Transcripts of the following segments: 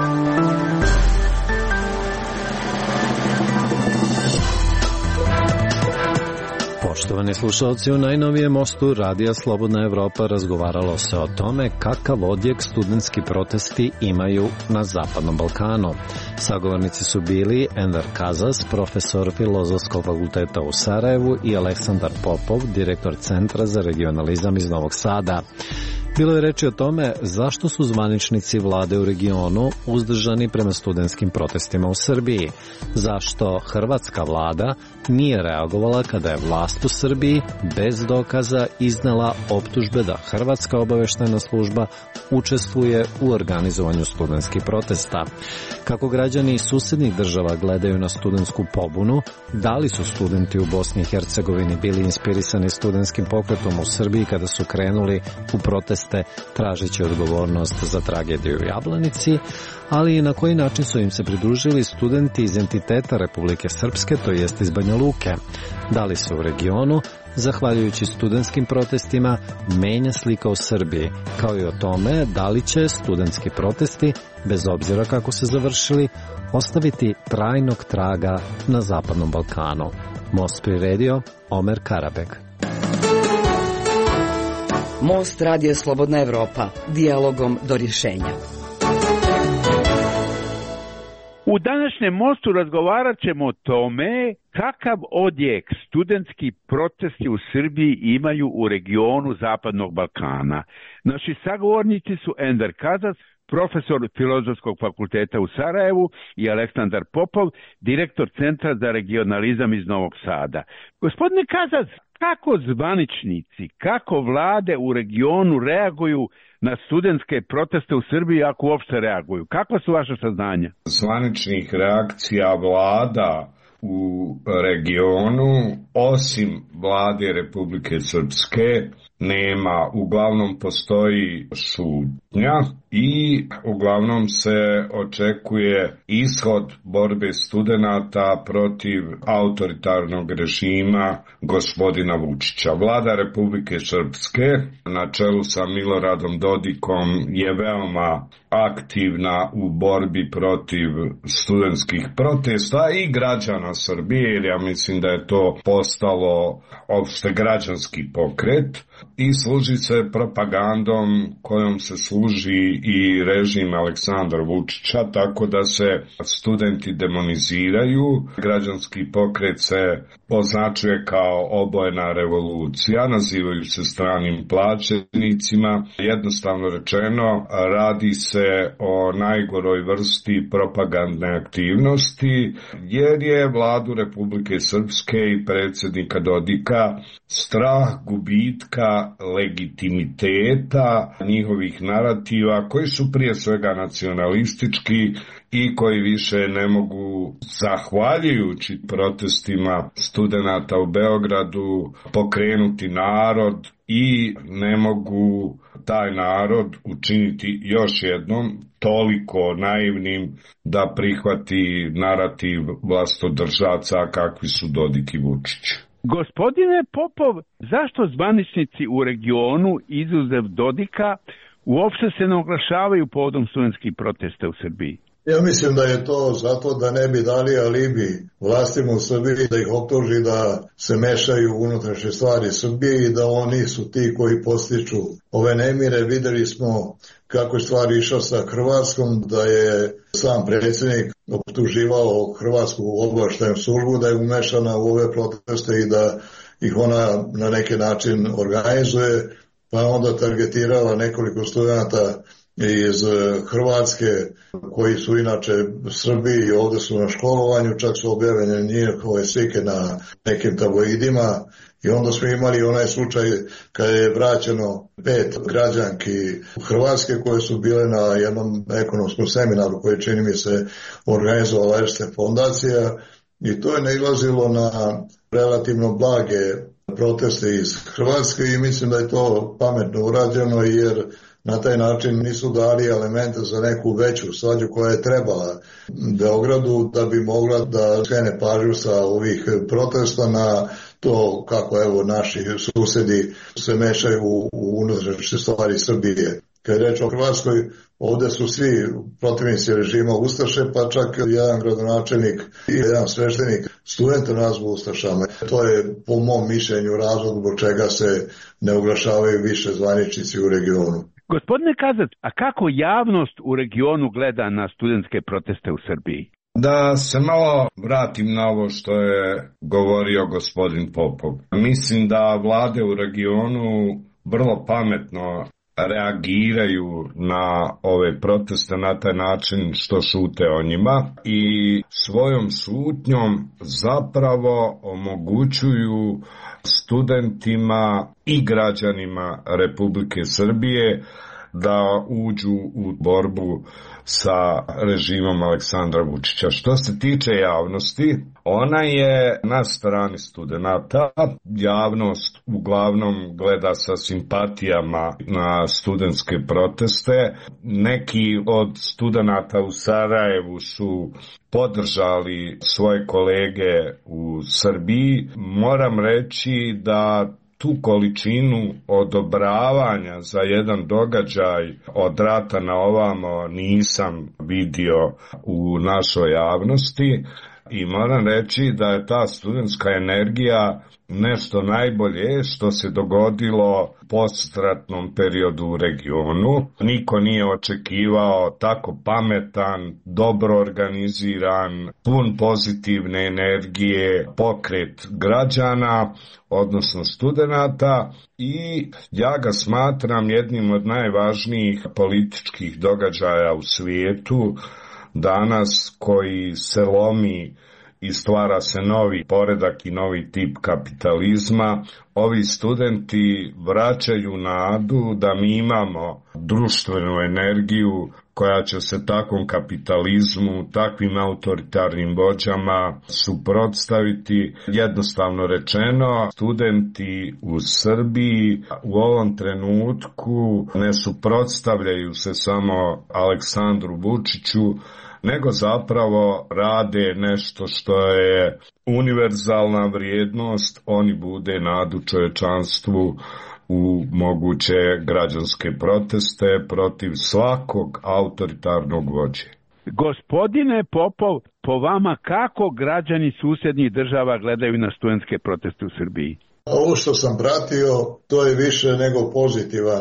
Poštovani slušalci, u najnovijem mostu Radija Slobodna Evropa razgovaralo se o tome kakav odjek studentski protesti imaju na Zapadnom Balkanu. Sagovornici su bili Enver Kazas, profesor Filozofskog fakulteta u Sarajevu, i Aleksandar Popov, direktor Centra za regionalizam iz Novog Sada. Bilo je reči o tome zašto su zvaničnici vlade u regionu uzdržani prema studentskim protestima u Srbiji, zašto hrvatska vlada nije reagovala kada je vlast u Srbiji bez dokaza iznela optužbe da hrvatska obaveštajna služba učestvuje u organizovanju studentskih protesta. Kako građani iz susednih država gledaju na studentsku pobunu, da li su studenti u Bosni i Hercegovini bili inspirisani studentskim pokretom u Srbiji kada su krenuli u proteste tražeći odgovornost za tragediju u Jablanici, ali i na koji način su im se pridružili studenti iz entiteta Republike Srpske, to jest iz Banja Luke. Da li se u regionu, zahvaljujući studentskim protestima, menja slika u Srbiji, kao i o tome da li će studentski protesti, bez obzira kako se završili, ostaviti trajnog traga na Zapadnom Balkanu. Most priredio Omer Karabek. Most Radija Slobodna Evropa, dijalogom do rješenja. U današnjem mostu razgovarat ćemo o tome kakav odjek studentski protesti u Srbiji imaju u regionu Zapadnog Balkana. Naši sagovornici su Enver Kazas, profesor Filozofskog fakulteta u Sarajevu, i Aleksandar Popov, direktor Centra za regionalizam iz Novog Sada. Gospodine Kazas, kako zvaničnici, kako vlade u regionu reaguju na studentske proteste u Srbiji, ako uopšte reaguju? Kakva su vaše saznanja? Zvaničnih reakcija vlada u regionu, osim vlade Republike Srpske, nema. Uglavnom postoji šutnja i uglavnom se očekuje ishod borbe studenata protiv autoritarnog režima gospodina Vučića. Vlada Republike Srpske na čelu sa Miloradom Dodikom je veoma aktivna u borbi protiv studentskih protesta i građana Srbije, jer ja mislim da je to postalo opšte građanski pokret i služi se propagandom kojom se služi i režim Aleksandra Vučića, tako da se studenti demoniziraju. Građanski pokret se označuje kao obojena revolucija, nazivaju se stranim plaćenicima. Jednostavno rečeno, radi se o najgoroj vrsti propagandne aktivnosti, jer je vladu Republike Srpske i predsjednika Dodika strah gubitka legitimiteta njihovih narativa, koji su prije svega nacionalistički i koji više ne mogu, zahvaljujući protestima studenata u Beogradu, pokrenuti narod i ne mogu taj narod učiniti još jednom toliko naivnim da prihvati narativ vlastodržaca kakvi su Dodik i Vučić. Gospodine Popov, zašto zvaničnici u regionu, izuzev Dodika, uopšte se ne oglašavaju povodom studentskih protesta u Srbiji? Ja mislim da je to zato da ne bi dali alibi vlastima u Srbiji, da ih optuži da se mešaju u unutrašnje stvari Srbije i da oni su ti koji postiču ove nemire. Videli smo kako je stvar išao sa Hrvatskom, da je sam predsjednik optuživao Hrvatsku obavještajnu službu da je umešana u ove proteste i da ih ona na neki način organizuje, pa onda targetirala nekoliko studenata iz Hrvatske koji su inače Srbiji i ovdje su na školovanju, čak su objavljene njihove slike na nekim tabloidima. I onda smo imali onaj slučaj kada je vraćeno 5 građanki Hrvatske koje su bile na jednom ekonomskom seminaru koji čini mi se organizovala Erste fondacija, i to je nailazilo na relativno blage proteste iz Hrvatske i mislim da je to pametno urađeno, jer na taj način nisu dali elemente za neku veću svađu koja je trebala Beogradu da bi mogla da skrene pažnju sa ovih protesta na to kako evo naši susedi se mešaju u unutrašnje stvari Srbije. Kad je reč o Hrvatskoj, ovde su svi protivnici režima ustaše, pa čak jedan gradonačelnik i jedan sveštenik studenta nazvu ustašama. To je po mom mišljenju razlog zbog čega se ne oglašavaju više zvaničnici u regionu. Gospodine Kazac, a kako javnost u regionu gleda na studentske proteste u Srbiji? Da se malo vratim na ovo što je govorio gospodin Popov. Mislim da vlade u regionu vrlo pametno reagiraju na ove proteste na taj način što šute o njima i svojom šutnjom zapravo omogućuju studentima i građanima Republike Srbije da uđu u borbu sa režimom Aleksandra Vučića. Što se tiče javnosti, ona je na strani studenata. Javnost uglavnom gleda sa simpatijama na studentske proteste. Neki od studenata u Sarajevu su podržali svoje kolege u Srbiji. Moram reći da tu količinu odobravanja za jedan događaj od rata na ovamo nisam vidio u našoj javnosti i moram reći da je ta studentska energija nešto najbolje što se dogodilo postratnom periodu u regionu. Niko nije očekivao tako pametan, dobro organiziran, pun pozitivne energije pokret građana, odnosno studenata, i ja ga smatram jednim od najvažnijih političkih događaja u svijetu danas, koji se lomi i stvara se novi poredak i novi tip kapitalizma. Ovi studenti vraćaju nadu da mi imamo društvenu energiju koja će se takvom kapitalizmu, takvim autoritarnim vođama suprotstaviti. Jednostavno rečeno, studenti u Srbiji u ovom trenutku ne suprotstavljaju se samo Aleksandru Vučiću, nego zapravo rade nešto što je univerzalna vrijednost. Oni bude nadu čovječanstvu u moguće građanske proteste protiv svakog autoritarnog vođe. Gospodine Popov, po vama kako građani susjednih država gledaju na studentske proteste u Srbiji? Ovo što sam pratio, to je više nego pozitivan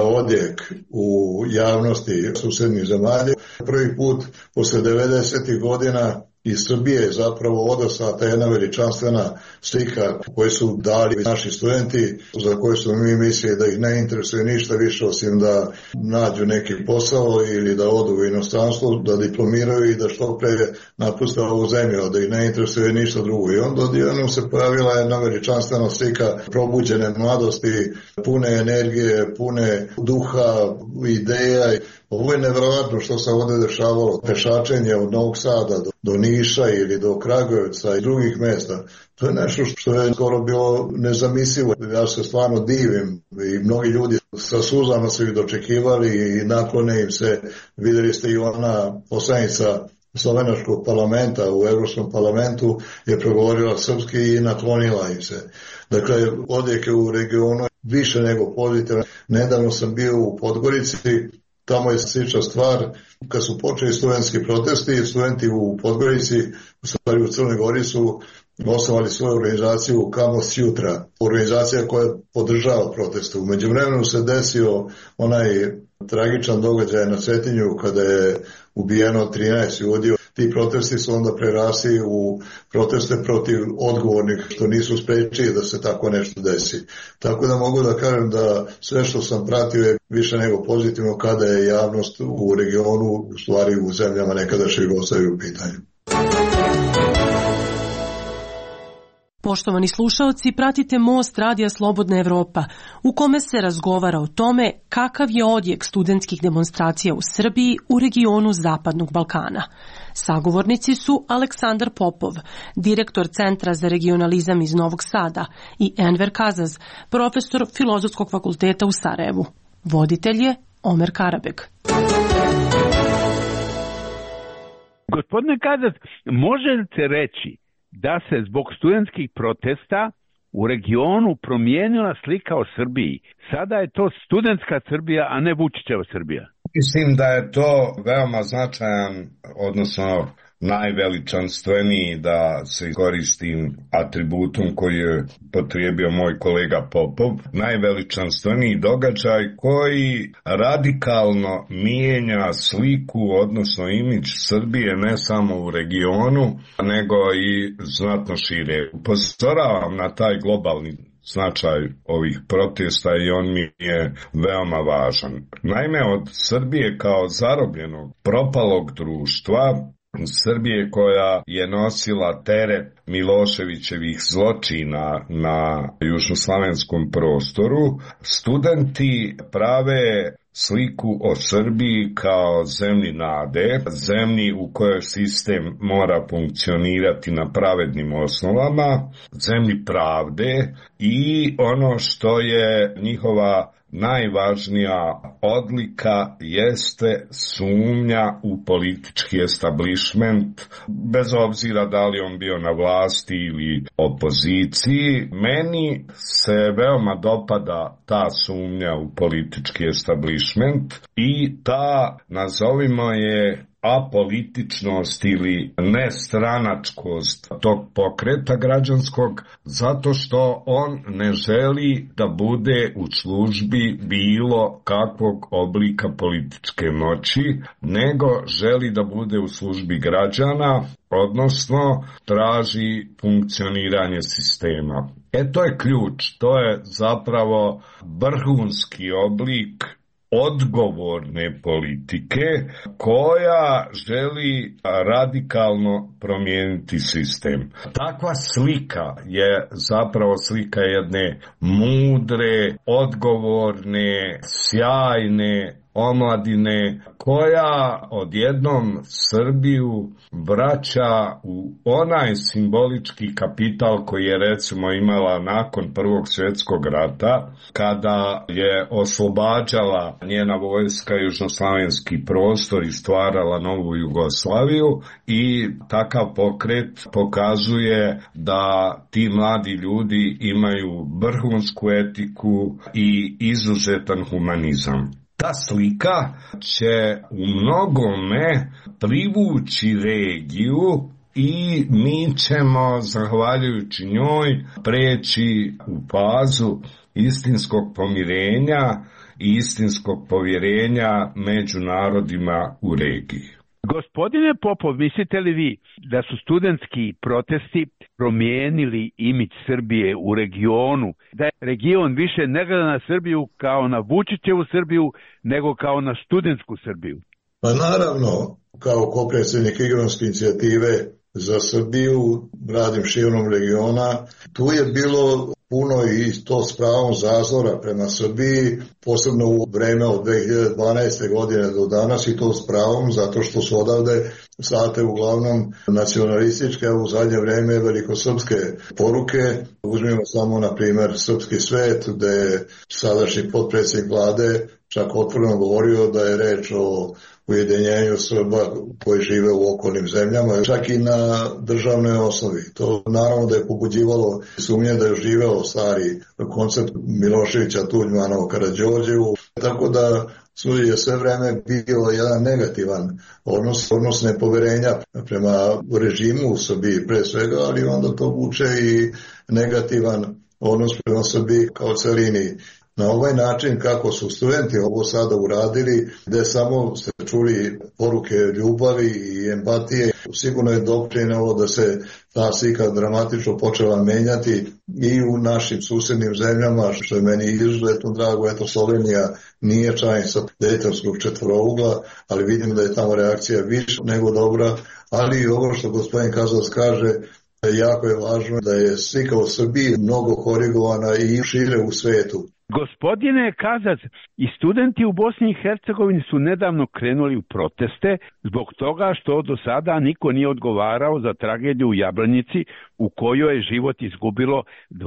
odjek u javnosti susjednih zemalja. Prvi put posle 90. godina iz Srbije je zapravo odaslata jedna veličanstvena slika koju su dali naši studenti, za koje su mi mislili da ih ne interesuje ništa više osim da nađu neki posao ili da odu u inostranstvo, da diplomiraju i da što pre napuste ovu zemlju, da ih ne interesuje ništa drugo. I onda odjednom se pojavila jedna veličanstvena slika probuđene mladosti, pune energije, pune duha, ideja. Ovo je nevjerojatno što se ovdje dešavalo. Pešačenje od Novog Sada do Niša ili do Kragujevca i drugih mjesta. To je nešto što je skoro bilo nezamislivo. Ja se stvarno divim i mnogi ljudi sa suzama su ih dočekivali i naklone im se. Vidjeli ste i ona poslanica slovenačkog parlamenta u Europskom parlamentu je progovorila srpski i naklonila im se. Dakle, odjek je u regionu više nego pozitivan. Nedavno sam bio u Podgorici. Tamo je slična stvar, kad su počeli studentski protesti, studenti u Podgorici, u stvari u Crnoj Gori su osnovali svoju organizaciju Kamos Jutra, organizacija koja podržava proteste. U međuvremenu se desio onaj tragičan događaj na Cetinju kada je ubijeno 13 ljudi. Ti protesti su onda prerasli u proteste protiv odgovornih što nisu sprečili da se tako nešto desi. Tako da mogu da kažem da sve što sam pratio je više nego pozitivno kada je javnost u regionu, u stvari u zemljama nekadašnje Jugoslavije u pitanju. Poštovani slušaoci, pratite Most Radija Slobodna Evropa, u kome se razgovara o tome kakav je odjek studentskih demonstracija u Srbiji u regionu Zapadnog Balkana. Sagovornici su Aleksandar Popov, direktor Centra za regionalizam iz Novog Sada, i Enver Kazaz, profesor Filozofskog fakulteta u Sarajevu. Voditelj je Omer Karabeg. Gospodine Kazaz, možete reći da se zbog studentskih protesta u regionu promijenila slika o Srbiji. Sada je to studentska Srbija, a ne Vučićeva Srbija. Mislim da je to veoma značajan, odnosno najveličanstveniji, da se koristim atributom koji je potrijebio moj kolega Popov, najveličanstveniji događaj koji radikalno mijenja sliku, odnosno imidž Srbije ne samo u regionu, nego i znatno šire. Upozoravam na taj globalni značaj ovih protesta i on mi je veoma važan. Naime, od Srbije kao zarobljenog, propalog društva, Srbije koja je nosila teret Miloševićevih zločina na južnoslavenskom prostoru, studenti prave sliku o Srbiji kao zemlji nade, zemlji u kojoj sistem mora funkcionirati na pravednim osnovama, zemlji pravde i ono što je njihova najvažnija odlika jeste sumnja u politički establishment, bez obzira da li on bio na vlasti ili opoziciji. Meni se veoma dopada ta sumnja u politički establishment i ta, nazovimo je, apolitičnost ili nestranačkost tog pokreta građanskog, zato što on ne želi da bude u službi bilo kakvog oblika političke moći, nego želi da bude u službi građana, odnosno traži funkcioniranje sistema. To je ključ, to je zapravo vrhunski oblik odgovorne politike koja želi radikalno promijeniti sistem. Takva slika je zapravo slika jedne mudre, odgovorne, sjajne omladine koja odjednom Srbiju vraća u onaj simbolički kapital koji je recimo imala nakon Prvog svjetskog rata, kada je oslobađala njena vojska južnoslavenski prostor i stvarala novu Jugoslaviju, i takav pokret pokazuje da ti mladi ljudi imaju vrhunsku etiku i izuzetan humanizam. Ta slika će u mnogome privući regiju i mi ćemo, zahvaljujući njoj, preći u fazu istinskog pomirenja i istinskog povjerenja među narodima u regiji. Gospodine Popov, mislite li vi da su studentski protesti promijenili imidž Srbije u regionu, da je region više ne gleda na Srbiju kao na Vučićevu Srbiju, nego kao na studentsku Srbiju? Pa naravno, kao kopredsjednik Igronske inicijative za Srbiju, radim širom regiona, tu je bilo puno i to s pravom zazora prema Srbiji, posebno u vreme od 2012. godine do danas, i to s pravom, zato što su odavde slate uglavnom nacionalističke, a u zadnje vreme velikosrpske poruke. Uzmimo samo, na primjer, Srpski svet, gde je sadašnji potpredsjednik vlade čak otvoreno govorio da je reč o ujedinjenju Srba koji žive u okolnim zemljama, čak i na državnoj osnovi. To naravno da je pobuđivalo sumnje da je živeo stari koncept Miloševića, Tuđmanova, Karađorđevu, tako da je sve vreme bio jedan negativan odnos nepoverenja prema režimu u Srbiji pre svega, ali onda to vuče i negativan odnos prema Srbiji kao celini. Na ovaj način kako su studenti ovo sada uradili, gde samo ste čuli poruke ljubavi i empatije, sigurno je doprinelo da se ta slika dramatično počela menjati i u našim susednim zemljama, što je meni izuzetno drago. Eto, Slovenija nije članica Dejtonskog četvorougla, ali vidim da je tamo reakcija više nego dobra, ali i ovo što gospodin Kazac kaže, jako je važno da je slika o Srbiji mnogo korigovana i šire u svetu. Gospodine Kazac, i studenti u Bosni i Hercegovini su nedavno krenuli u proteste zbog toga što do sada niko nije odgovarao za tragediju u Jablanici u kojoj je život izgubilo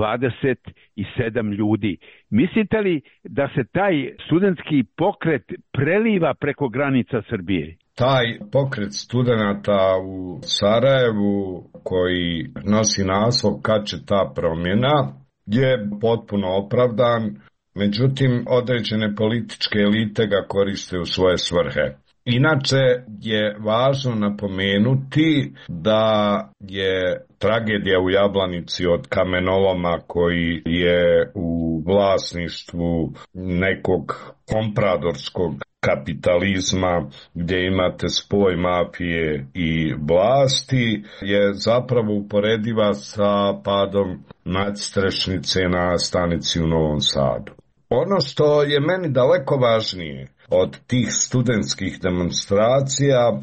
27 ljudi. Mislite li da se taj studentski pokret preliva preko granica Srbije? Taj pokret studenata u Sarajevu koji nosi naslov Kad će ta promjena, je potpuno opravdan, međutim određene političke elite ga koriste u svoje svrhe. Inače je važno napomenuti da je tragedija u Jablanici od kamenoloma koji je u vlasništvu nekog kompradorskog kapitalizma gdje imate spoj mafije i vlasti je zapravo uporediva sa padom nadstrešnice na stanici u Novom Sadu. Ono što je meni daleko važnije od tih studentskih demonstracija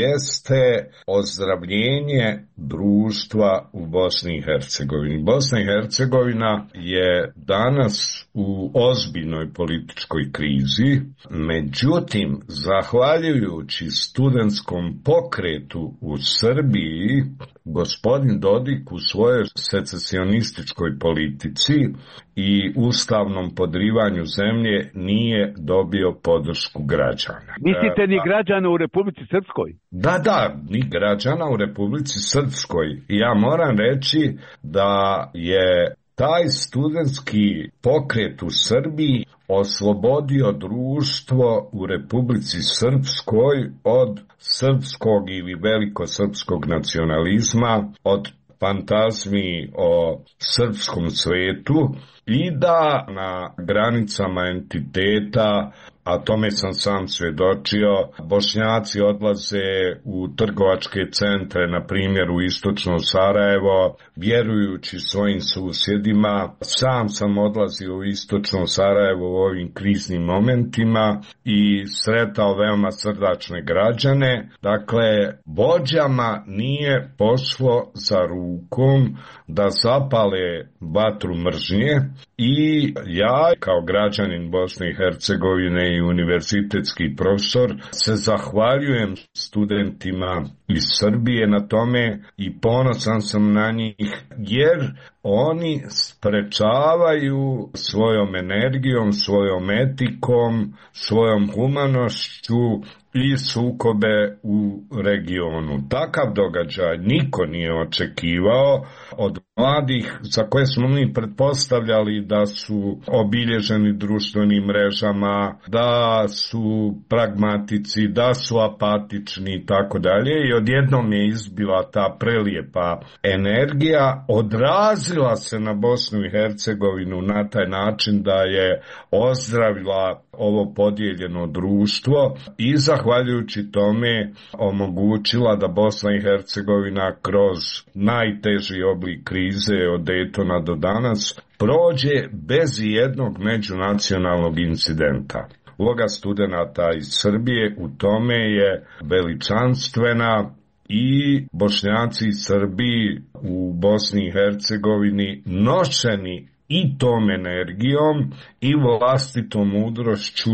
jeste ozdravljenje društva u Bosni i Hercegovini. Bosna i Hercegovina je danas u ozbiljnoj političkoj krizi, međutim, zahvaljujući studentskom pokretu u Srbiji, gospodin Dodik u svojoj secesionističkoj politici i ustavnom podrivanju zemlje nije dobio podršku građana. Mislite ni građana u Republici Srpskoj? Da, ni građana u Republici Srpskoj. I ja moram reći da je taj studentski pokret u Srbiji oslobodio društvo u Republici Srpskoj od srpskog ili velikosrpskog nacionalizma, od fantazmi o srpskom svetu i da na granicama entiteta, a tome sam sam svjedočio, Bošnjaci odlaze u trgovačke centre, na primjer u istočno Sarajevo, vjerujući svojim susjedima. Sam sam odlazio u istočno Sarajevo u ovim kriznim momentima i sretao veoma srdačne građane. Dakle, vođama nije pošlo za rukom da zapale vatru mržnje i ja kao građanin Bosne i Hercegovine i univerzitetski profesor se zahvaljujem studentima iz Srbije na tome i ponosan sam na njih jer oni sprečavaju svojom energijom, svojom etikom, svojom humanošću i sukobe u regionu. Takav događaj niko nije očekivao od mladih za koje smo mi pretpostavljali da su obilježeni društvenim mrežama, da su pragmatici, da su apatični i tako dalje i odjednom je izbila ta prelijepa energija, odrazila se na Bosnu i Hercegovinu na taj način da je ozdravila ovo podijeljeno društvo i zahvaljujući tome omogućila da Bosna i Hercegovina kroz najteži oblik krize od Daytona do danas prođe bez jednog međunacionalnog incidenta. Uloga studenata iz Srbije u tome je veličanstvena i Bošnjaci i Srbi u Bosni i Hercegovini nošeni i tom energijom i vlastitom mudrošću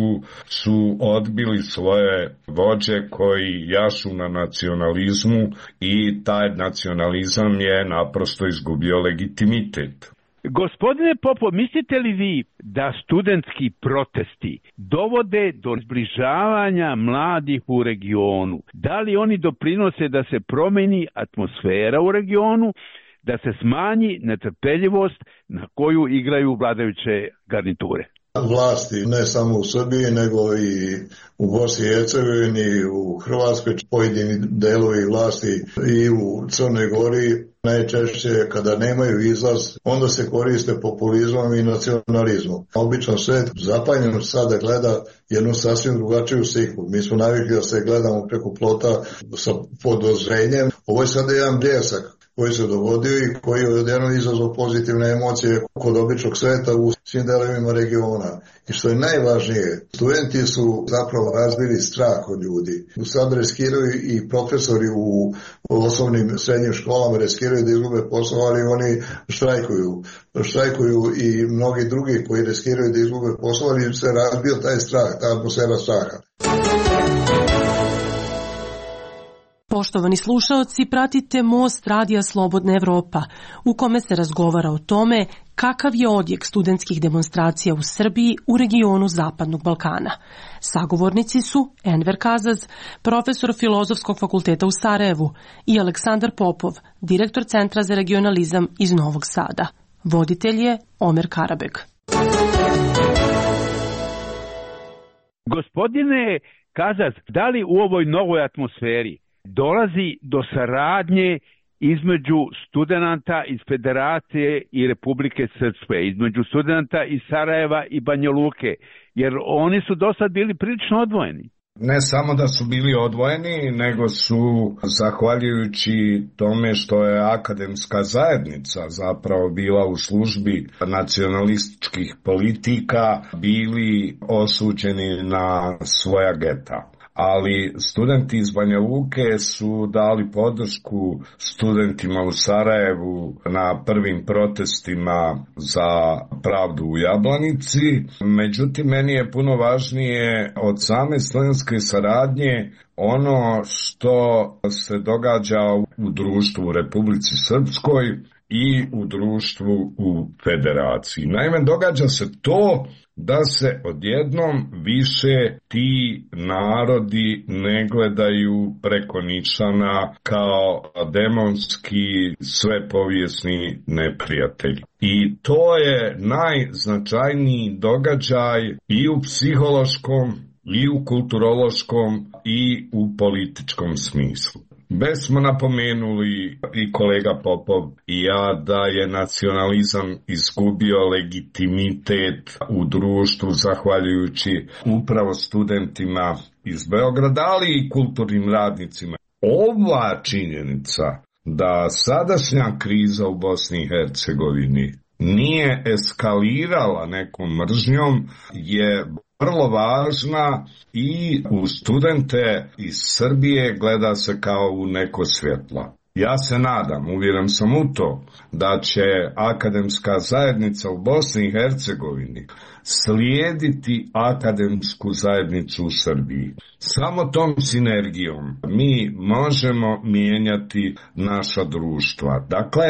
su odbili svoje vođe koji jašu na nacionalizmu i taj nacionalizam je naprosto izgubio legitimitet. Gospodine Popov, mislite li vi da studentski protesti dovode do zbližavanja mladih u regionu? Da li oni doprinose da se promeni atmosfera u regionu, da se smanji netrpeljivost na koju igraju vladajuće garniture? Vlasti ne samo u Srbiji nego i u Bosni i Hercegovini, u Hrvatskoj, pojedini delovi vlasti i u Crnoj Gori najčešće kada nemaju izlaz onda se koriste populizmom i nacionalizmom. Obično svet zapanjeno sada gleda jednu sasvim drugačiju sliku. Mi smo navikli da se gledamo preko plota sa podozrenjem. Ovo je sada jedan bljesak koji se dogodio i koji je odjednom izazvao pozitivne emocije kod običnog sveta u svim delovima regiona. I što je najvažnije, studenti su zapravo razbili strah od ljudi. Sad riskiraju i profesori u osnovnim srednjim školama riskiraju da izgube posao, ali oni štrajkuju. Štrajkuju i mnogi drugi koji riskiraju da izgube posao, ali se razbio taj strah, ta atmosfera straha. Poštovani slušaoci, pratite Most Radija Slobodna Evropa, u kome se razgovara o tome kakav je odjek studentskih demonstracija u Srbiji u regionu Zapadnog Balkana. Sagovornici su Enver Kazaz, profesor Filozofskog fakulteta u Sarajevu, i Aleksandar Popov, direktor Centra za regionalizam iz Novog Sada. Voditelj je Omer Karabeg. Gospodine Kazas, da li u ovoj novoj atmosferi dolazi do saradnje između studenata iz Federacije i Republike Srpske, između studenata iz Sarajeva i Banja Luke, jer oni su do sad bili prilično odvojeni? Ne samo da su bili odvojeni, nego su, zahvaljujući tome što je akademska zajednica zapravo bila u službi nacionalističkih politika, bili osuđeni na svoja geta. Ali studenti iz Banja Luke su dali podršku studentima u Sarajevu na prvim protestima za pravdu u Jablanici. Međutim, meni je puno važnije od same studentske saradnje ono što se događa u društvu u Republici Srpskoj i u društvu u Federaciji. Naime, događa se to da se odjednom više ti narodi ne gledaju preko nišana kao demonski svepovijesni neprijatelji. I to je najznačajniji događaj i u psihološkom, i u kulturološkom, i u političkom smislu. Već smo napomenuli i kolega Popov i ja da je nacionalizam izgubio legitimitet u društvu zahvaljujući upravo studentima iz Beograda, ali i kulturnim radnicima. Ova činjenica da sadašnja kriza u Bosni i Hercegovini nije eskalirala nekom mržnjom je vrlo važna i u studente iz Srbije gleda se kao u neko svjetlo. Ja se nadam, uvjeren sam u to, da će akademska zajednica u Bosni i Hercegovini slijediti akademsku zajednicu u Srbiji. Samo tom sinergijom mi možemo mijenjati naša društva. Dakle,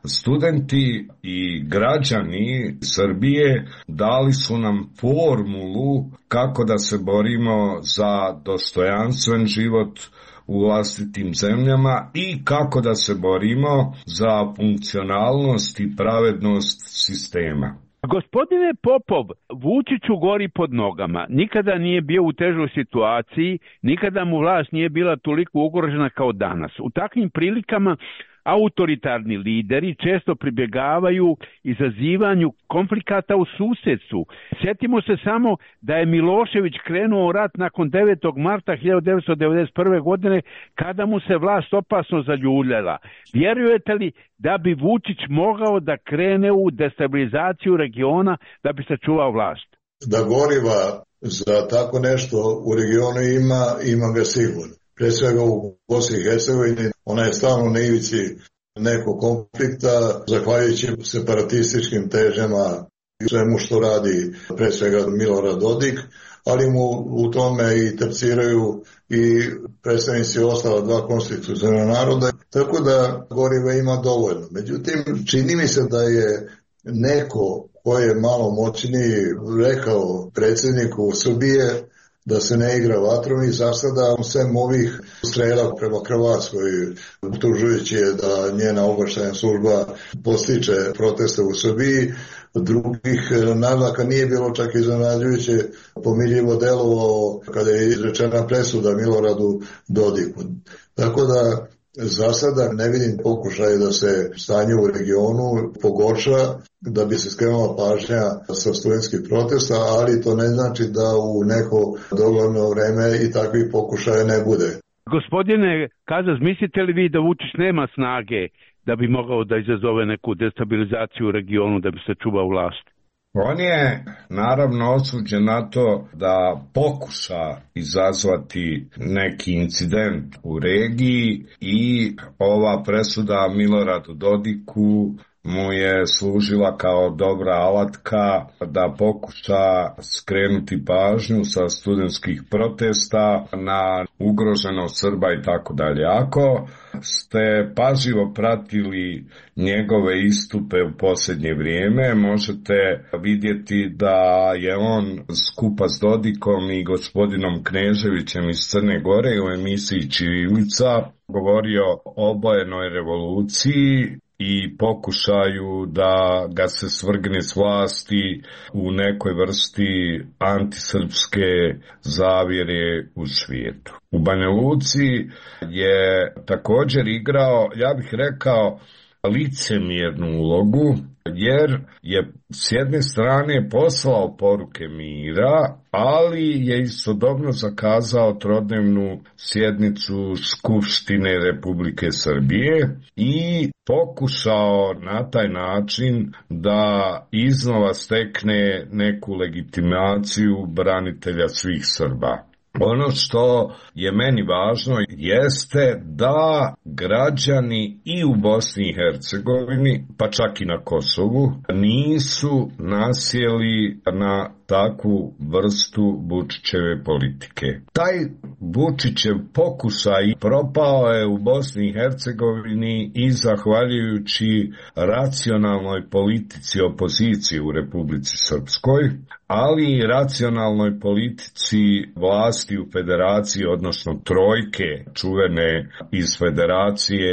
studenti i građani Srbije dali su nam formulu kako da se borimo za dostojanstven život u vlastitim zemljama i kako da se borimo za funkcionalnost i pravednost sistema. Gospodine Popov, Vučiću gori pod nogama. Nikada nije bio u težoj situaciji, nikada mu vlast nije bila toliko ugrožena kao danas. U takvim prilikama autoritarni lideri često pribjegavaju izazivanju konflikata u susjedstvu. Sjetimo se samo da je Milošević krenuo u rat nakon 9. marta 1991. godine kada mu se vlast opasno zaljuljala. Vjerujete li da bi Vučić mogao da krene u destabilizaciju regiona da bi sačuvao vlast? Da goriva za tako nešto u regionu ima ga sigurno. Prije svega u Bosni i Hercegovini, ona je stalno na ivici nekog konflikta, zahvaljujući separatističkim težnjama i svemu što radi prije svega Milorad Dodik, ali mu u tome i terciraju i predstavnici ostala dva konstitucionalna naroda, tako da goriva ima dovoljno. Međutim, čini mi se da je neko ko je malo moćniji rekao predsjedniku Srbije da se ne igra vatrom i za sada sem ovih strela prema Hrvatskoj, optužujući je da njena obavještajna služba postiče proteste u Srbiji, drugih naznaka nije bilo čak iznenađujuće, pomirljivo delovao kada je izrečena presuda Miloradu Dodiku. Tako da za sada ne vidim pokušaje da se stanje u regionu pogorša, da bi se skrenula pažnja sa studentskih protesta, ali to ne znači da u neko dogledno vreme i takvih pokušaja ne bude. Gospodine Kazas, mislite li vi da Vučić nema snage da bi mogao da izazove neku destabilizaciju u regionu da bi sačuvao vlast? On je naravno osuđen na to da pokuša izazvati neki incident u regiji i ova presuda Miloradu Dodiku mu je služila kao dobra alatka da pokuša skrenuti pažnju sa studentskih protesta na ugroženost Srba i tako dalje. Ako ste pažljivo pratili njegove istupe u posljednje vrijeme, možete vidjeti da je on skupa s Dodikom i gospodinom Kneževićem iz Crne Gore u emisiji Ćirilica govorio o obojenoj revoluciji i pokušaju da ga se svrgne s vlasti u nekoj vrsti antisrpske zavjere u svijetu. U Banja Luci je također igrao, ja bih rekao, licemjernu ulogu, jer je s jedne strane poslao poruke mira, ali je istodobno zakazao trodnevnu sjednicu Skupštine Republike Srbije i pokušao na taj način da iznova stekne neku legitimaciju branitelja svih Srba. Ono što je meni važno jeste da građani i u Bosni i Hercegovini, pa čak i na Kosovu, nisu nasjeli na takvu vrstu Vučićeve politike. Taj Vučićev pokušaj propao je u Bosni i Hercegovini i zahvaljujući racionalnoj politici opozicije u Republici Srpskoj, ali i racionalnoj politici vlasti u federaciji, odnosno trojke čuvene iz federacije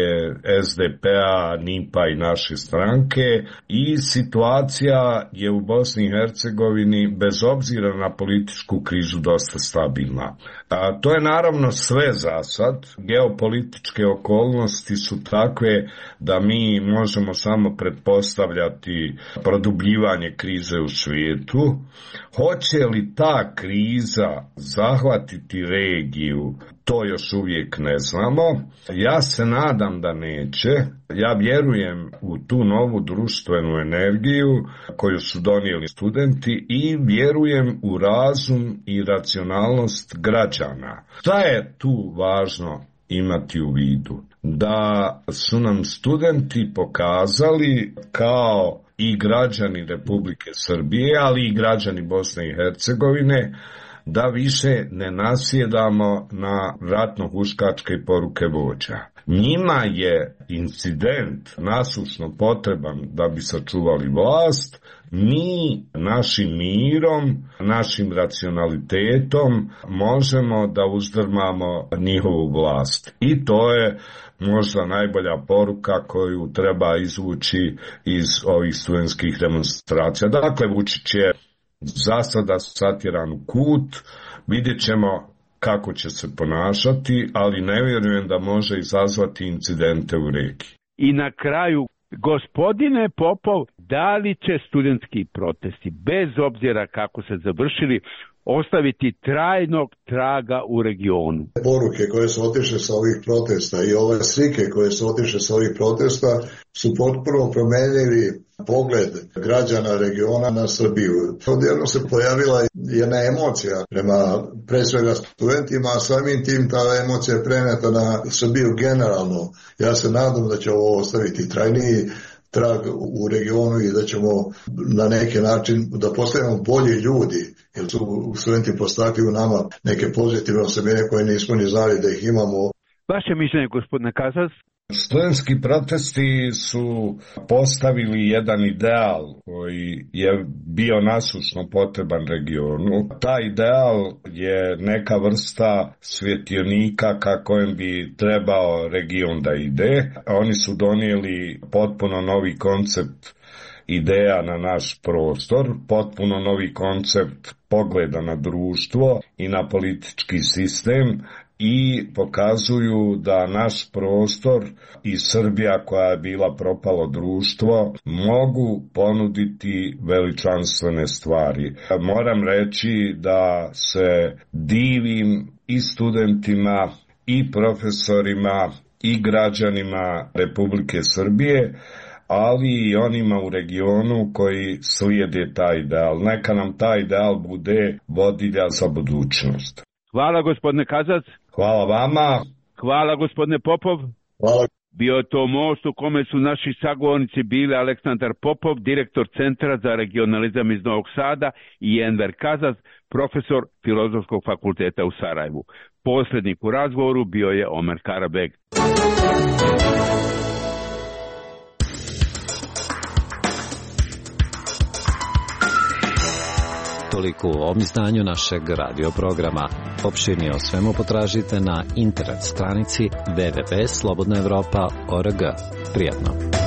SDP-a, NIP-a i naše stranke, i situacija je u Bosni i Hercegovini bez obzira na političku krizu dosta stabilna. To je naravno sve za sad. Geopolitičke okolnosti su takve da mi možemo samo pretpostavljati produbljivanje krize u svijetu. Hoće li ta kriza zahvatiti regiju, to još uvijek ne znamo. Ja se nadam da neće. Ja vjerujem u tu novu društvenu energiju koju su donijeli studenti i vjerujem u razum i racionalnost građana. Šta je tu važno imati u vidu? Da su nam studenti pokazali kao i građani Republike Srbije, ali i građani Bosne i Hercegovine, da više ne nasjedamo na ratno-huškačke poruke vođa. Njima je incident nasušno potreban da bi sačuvali vlast. Mi našim mirom, našim racionalitetom možemo da uzdrmamo njihovu vlast. I to je možda najbolja poruka koju treba izvući iz ovih studentskih demonstracija. Dakle, Vučić je za sada satjeran u kut, vidjet ćemo kako će se ponašati, ali ne vjerujem da može izazvati incidente u regiji. I na kraju, gospodine Popov, da li će studentski protesti, bez obzira kako se završili, ostaviti trajnog traga u regionu? Poruke koje su otišle sa ovih protesta i ove slike koje su otišle sa ovih protesta su potpuno promenili pogled građana regiona na Srbiju. Odjedno se pojavila jedna emocija prema pre svega studentima, a samim tim ta emocija je preneta na Srbiju generalno. Ja se nadam da će ovo ostaviti trajniji trag u regionu i da ćemo na neki način da postanemo bolji ljudi, jer su studenti postakli u nama neke pozitivne osobine koje nismo ni znali da ih imamo. Vaše mišljenje, gospodine Kazac? Studentski protesti su postavili jedan ideal koji je bio nasušno potreban regionu. Taj ideal je neka vrsta svjetionika ka kojem bi trebao region da ide. Oni su donijeli potpuno novi koncept ideja na naš prostor, potpuno novi koncept pogleda na društvo i na politički sistem, i pokazuju da naš prostor i Srbija, koja je bila propalo društvo, mogu ponuditi veličanstvene stvari. Moram reći da se divim i studentima i profesorima i građanima Republike Srbije, ali i onima u regionu koji slijede taj ideal. Neka nam taj ideal bude vodilja za budućnost. Hvala, gospodine Kazac. Hvala vama. Hvala, gospodine Popov. Hvala. Bio je to most u kome su naši sagovornici bili Aleksandar Popov, direktor Centra za regionalizam iz Novog Sada, i Enver Kazac, profesor Filozofskog fakulteta u Sarajevu. Posrednik u razgovoru bio je Omer Karabeg. Toliko u ovom izdanju našeg radio programa. Opširnije o svemu potražite na internet stranici www.slobodnaevropa.org. Prijatno.